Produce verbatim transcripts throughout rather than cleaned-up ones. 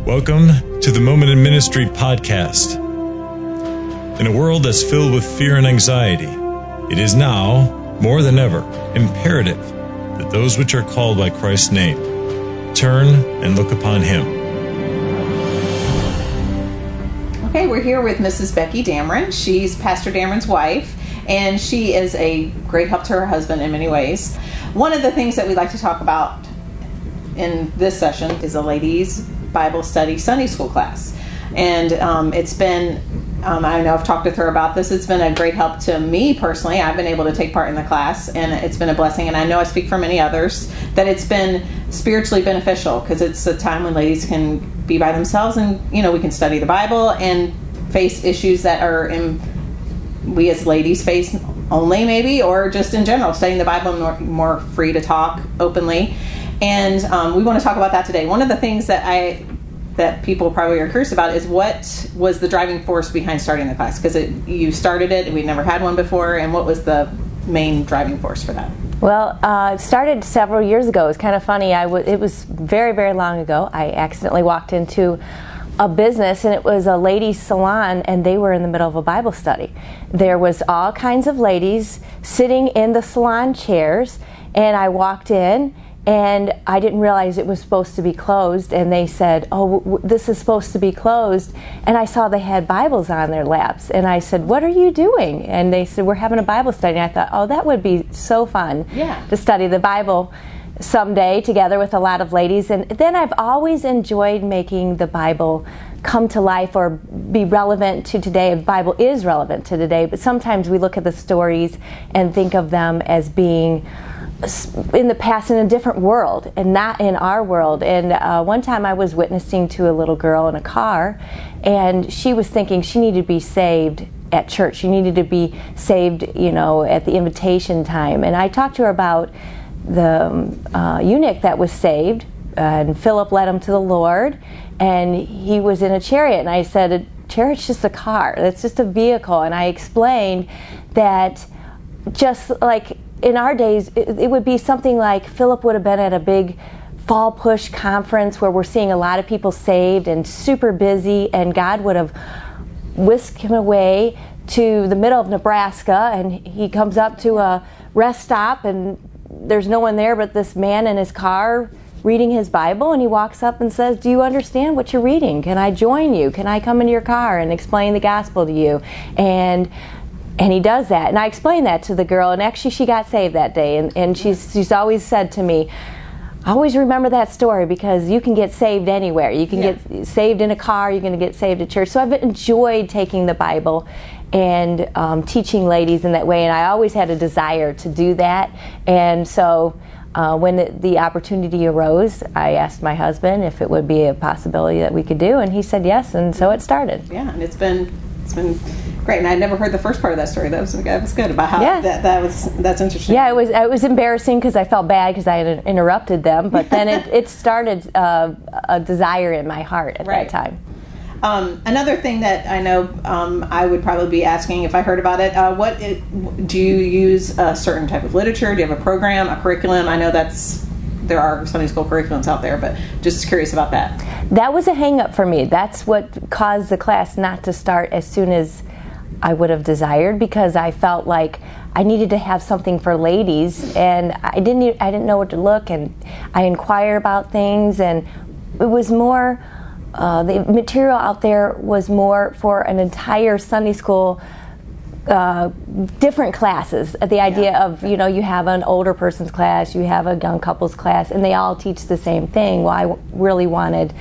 Welcome to the Moment in Ministry podcast. In a world that's filled with fear and anxiety, it is now, more than ever, imperative that those which are called by Christ's name turn and look upon Him. Okay, we're here with Missus Becky Dameron. She's Pastor Dameron's wife, and she is a great help to her husband in many ways. One of the things that we like to talk about in this session is a ladies' Bible study Sunday school class. And um, it's been, um, I know I've talked with her about this, it's been a great help to me personally. I've been able to take part in the class, and it's been a blessing. And I know I speak for many others that it's been spiritually beneficial, because it's a time when ladies can be by themselves and, you know, we can study the Bible and face issues that are in, we as ladies face only maybe, or just in general, studying the Bible, more, more free to talk openly. And um, we want to talk about that today. One of the things that I that people probably are curious about is what was the driving force behind starting the class? Because you started it, and we'd never had one before, and what was the main driving force for that? Well, uh, it started several years ago. It was kind of funny. I w- it was very, very long ago. I accidentally walked into a business, and it was a ladies' salon, and they were in the middle of a Bible study. There was all kinds of ladies sitting in the salon chairs, and I walked in, and I didn't realize it was supposed to be closed, and they said, oh, w- this is supposed to be closed, and I saw they had Bibles on their laps, and I said, what are you doing? And they said, we're having a Bible study, and I thought, oh, that would be so fun yeah. to study the Bible someday together with a lot of ladies. And then I've always enjoyed making the Bible come to life or be relevant to today. The Bible is relevant to today, but sometimes we look at the stories and think of them as being in the past in a different world and not in our world. And uh, one time I was witnessing to a little girl in a car, and she was thinking she needed to be saved at church. She needed to be saved, you know, at the invitation time. And I talked to her about the um, uh, eunuch that was saved, uh, and Philip led him to the Lord, and he was in a chariot. And I said, a chariot's just a car. That's just a vehicle. And I explained that just like in our days, it, it would be something like Philip would have been at a big fall push conference where we're seeing a lot of people saved and super busy, and God would have whisked him away to the middle of Nebraska, and he comes up to a rest stop, and there's no one there but this man in his car reading his Bible, and he walks up and says, do you understand what you're reading? Can I join you? Can I come into your car and explain the gospel to you? And And he does that. And I explained that to the girl, and actually she got saved that day. And, and she's, she's always said to me, always remember that story, because you can get saved anywhere. You can yeah. get saved in a car, you're going to get saved at church. So I've enjoyed taking the Bible and um, teaching ladies in that way, and I always had a desire to do that. And so uh, when the, the opportunity arose, I asked my husband if it would be a possibility that we could do, and he said yes, and so it started. Yeah, and it's been it's been great. And I'd never heard the first part of that story. That was that was good about how yeah. that that was that's interesting. Yeah, it was it was embarrassing because I felt bad because I had interrupted them, but then it, it started uh, a desire in my heart at right. that time. Um, another thing that I know um, I would probably be asking if I heard about it, uh, what it, do you use a certain type of literature? Do you have a program, a curriculum? I know that's there are Sunday school curriculums out there, but just curious about that. That was a hang-up for me. That's what caused the class not to start as soon as I would have desired, because I felt like I needed to have something for ladies, and I didn't I didn't know where to look, and I inquired about things, and it was more uh, the material out there was more for an entire Sunday school uh, different classes. The idea yeah. of, you know, you have an older person's class, you have a young couple's class, and they all teach the same thing. Well, I w- really wanted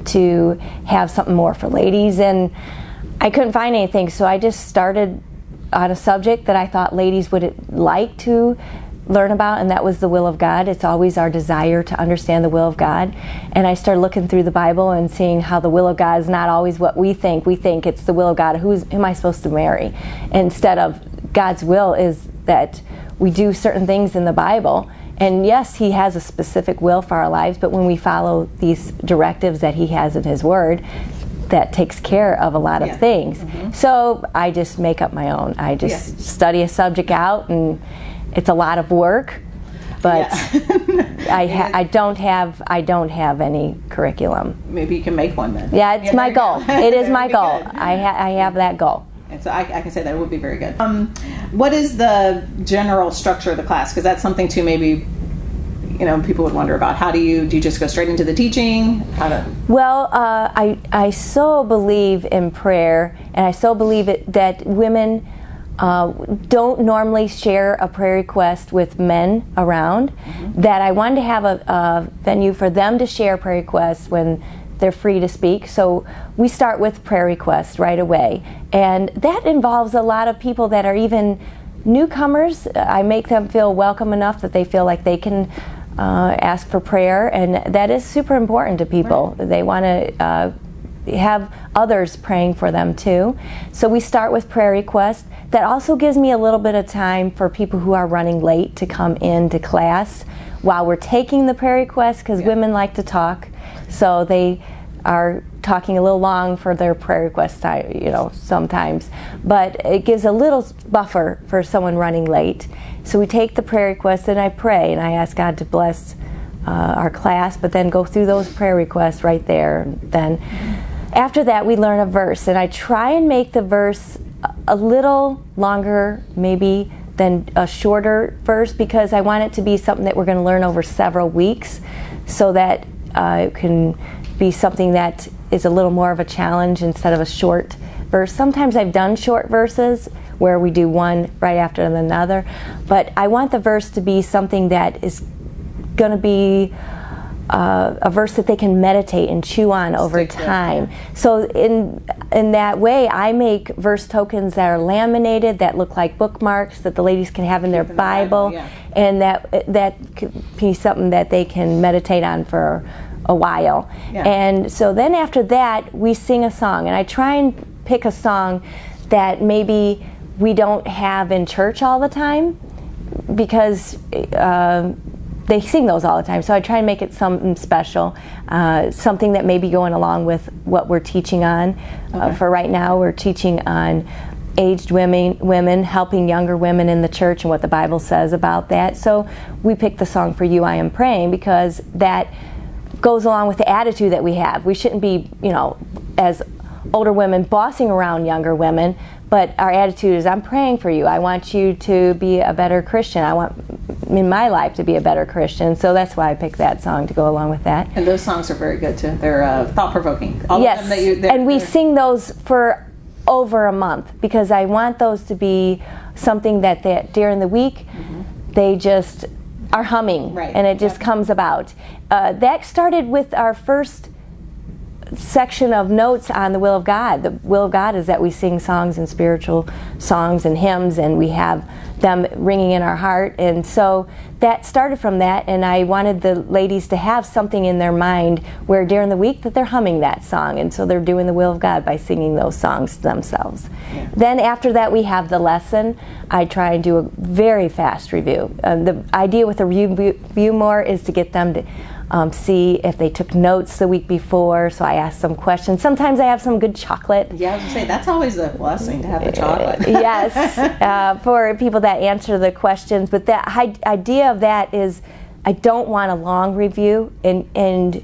to have something more for ladies, and I couldn't find anything, so I just started on a subject that I thought ladies would like to learn about, and that was the will of God. It's always our desire to understand the will of God. And I started looking through the Bible and seeing how the will of God is not always what we think. We think it's the will of God. Who's, who am I supposed to marry? Instead of God's will is that we do certain things in the Bible. And yes, He has a specific will for our lives, but when we follow these directives that He has in His Word, that takes care of a lot of yeah. things. Mm-hmm. So I just make up my own. I just yeah. study a subject out, and it's a lot of work. but Yeah. I ha- I don't have I don't have any curriculum. Maybe you can make one then. Yeah, it's Yeah, my there goal. you go. It is That my would be goal. good. I ha- I have that goal. And so I, I can say that it would be very good. Um, what is the general structure of the class? Because that's something too maybe, you know, people would wonder about. How do you, do you just go straight into the teaching? How to... Well, uh, I, I so believe in prayer, and I so believe it, that women uh, don't normally share a prayer request with men around, mm-hmm. that I wanted to have a, a venue for them to share prayer requests when they're free to speak. So we start with prayer requests right away. And that involves a lot of people that are even newcomers. I make them feel welcome enough that they feel like they can uh, ask for prayer, and that is super important to people. Right. They want to uh, have others praying for them too. So we start with prayer requests. That also gives me a little bit of time for people who are running late to come into class while we're taking the prayer requests, because yeah. women like to talk. So they are talking a little long for their prayer request time, you know, sometimes. But it gives a little buffer for someone running late. So we take the prayer requests and I pray and I ask God to bless uh, our class, but then go through those prayer requests right there. And then after that we learn a verse, and I try and make the verse a little longer maybe than a shorter verse, because I want it to be something that we're going to learn over several weeks, so that uh, it can be something that is a little more of a challenge instead of a short verse. Sometimes I've done short verses where we do one right after another, but I want the verse to be something that is going to be uh, a verse that they can meditate and chew on over time. So in in that way, I make verse tokens that are laminated, that look like bookmarks, that the ladies can have in their in Bible, the Bible yeah. and that that could be something that they can meditate on for a while. Yeah. And so then after that, we sing a song, and I try and pick a song that maybe we don't have in church all the time, because uh, they sing those all the time. So I try and make it something special, uh, something that may be going along with what we're teaching on. Okay. Uh, for right now, we're teaching on aged women, women helping younger women in the church and what the Bible says about that. So we picked the song For You I Am Praying, because that goes along with the attitude that we have. We shouldn't be, you know, as older women bossing around younger women, but our attitude is, I'm praying for you. I want you to be a better Christian. I want in my life to be a better Christian. So that's why I picked that song to go along with that. And those songs are very good too. They're uh, thought-provoking. All yes, of them that you, and we sing those for over a month, because I want those to be something that they, during the week, mm-hmm. they just are humming, right. and it just yep. comes about. Uh, that started with our first section of notes on the will of God. The will of God is that we sing songs and spiritual songs and hymns, and we have them ringing in our heart. And so that started from that, and I wanted the ladies to have something in their mind where during the week that they're humming that song, and so they're doing the will of God by singing those songs to themselves. Yeah. Then after that we have the lesson. I try and do a very fast review. Uh, the idea with the review more is to get them to Um, see if they took notes the week before, so I ask some questions. Sometimes I have some good chocolate. Yeah, I was going to say, that's always a blessing to have the chocolate. Yes, uh, for people that answer the questions. But the idea of that is, I don't want a long review. And, and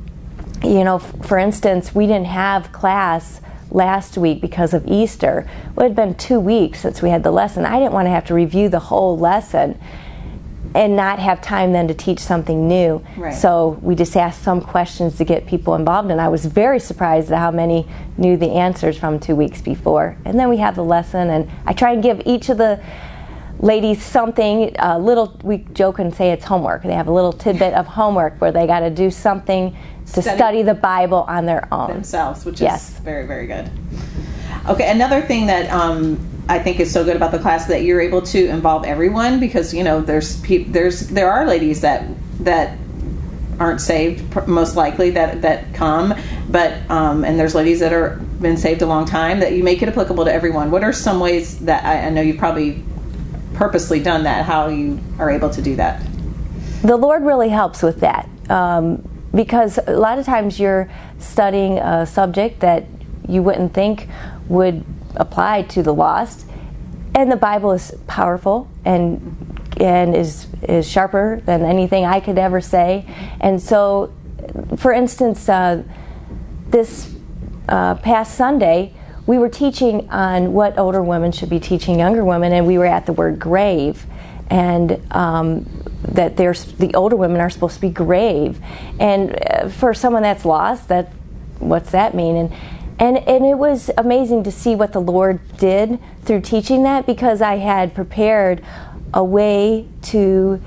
you know, for instance, we didn't have class last week because of Easter. Well, it had been two weeks since we had the lesson. I didn't want to have to review the whole lesson and not have time then to teach something new. Right. So we just asked some questions to get people involved, and I was very surprised at how many knew the answers from two weeks before. And then we have the lesson, and I try and give each of the ladies something, a little, we joke and say it's homework. They have a little tidbit of homework where they got to do something to study, study the Bible on their own. Themselves, which yes. is very, very good. Okay, another thing that um, I think is so good about the class, that you're able to involve everyone, because you know there's pe- there's there are ladies that that aren't saved, most likely, that that come, but um, and there's ladies that are been saved a long time, that you make it applicable to everyone. What are some ways that I, I know you've probably purposely done that, how you are able to do that? The Lord really helps with that, um, because a lot of times you're studying a subject that you wouldn't think would apply to the lost, and the Bible is powerful and and is is sharper than anything I could ever say. And so, for instance, uh, this uh, past Sunday, we were teaching on what older women should be teaching younger women, and we were at the word grave, and um, that there's the older women are supposed to be grave. And uh, for someone that's lost, that what's that mean? And and and it was amazing to see what the Lord did through teaching that, because I had prepared a way to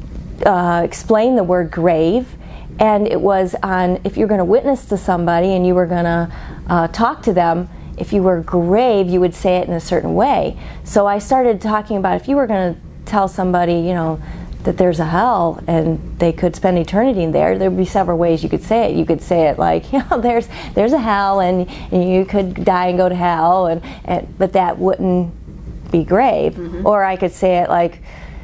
uh, explain the word grave. And it was on, if you're going to witness to somebody and you were going to uh, talk to them, if you were grave, you would say it in a certain way. So I started talking about, if you were going to tell somebody, you know, that there's a hell and they could spend eternity in there, there would be several ways you could say it. You could say it like, you know, there's there's a hell and, and you could die and go to hell, and, and but that wouldn't be grave. Mm-hmm. Or I could say it like,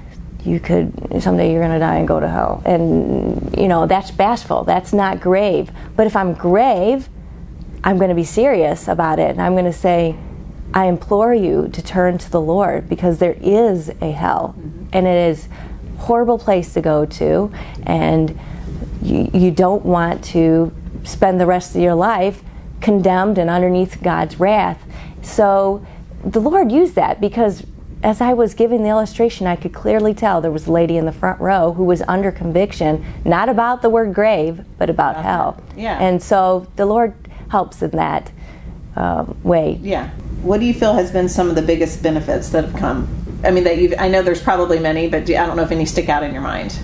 you could, someday you're going to die and go to hell. And, you know, that's bashful. That's not grave. But if I'm grave, I'm going to be serious about it. And I'm going to say, I implore you to turn to the Lord, because there is a hell. Mm-hmm. And it is a horrible place to go to. And you, you don't want to spend the rest of your life condemned and underneath God's wrath. So the Lord used that, because as I was giving the illustration, I could clearly tell there was a lady in the front row who was under conviction, not about the word grave, but about okay. hell. Yeah. And so the Lord helps in that uh, way. Yeah. What do you feel has been some of the biggest benefits that have come? I mean, that you've, I know there's probably many, but I don't know if any stick out in your mind.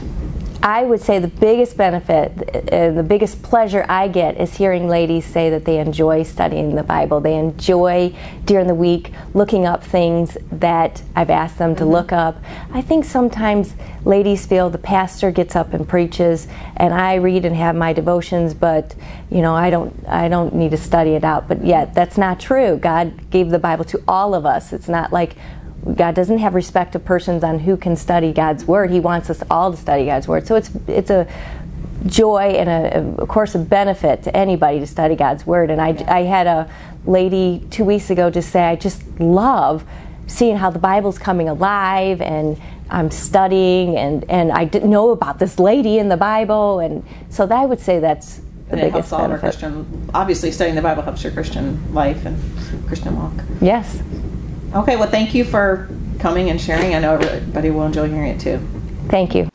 I would say the biggest benefit and the biggest pleasure I get is hearing ladies say that they enjoy studying the Bible. They enjoy during the week looking up things that I've asked them to mm-hmm. look up. I think sometimes ladies feel the pastor gets up and preaches, and I read and have my devotions, but you know, I don't I don't need to study it out. But yet that's not true. God gave the Bible to all of us. It's not like God doesn't have respect of persons on who can study God's Word. He wants us all to study God's Word. So it's it's a joy and, a, of course, a benefit to anybody to study God's Word. And I, I had a lady two weeks ago just say, I just love seeing how the Bible's coming alive, and I'm studying, and, and I didn't know about this lady in the Bible. And so that, I would say that's the and biggest it helps all benefit. Our Christian, obviously, studying the Bible helps your Christian life and Christian walk. Yes. Okay, well, thank you for coming and sharing. I know everybody will enjoy hearing it too. Thank you.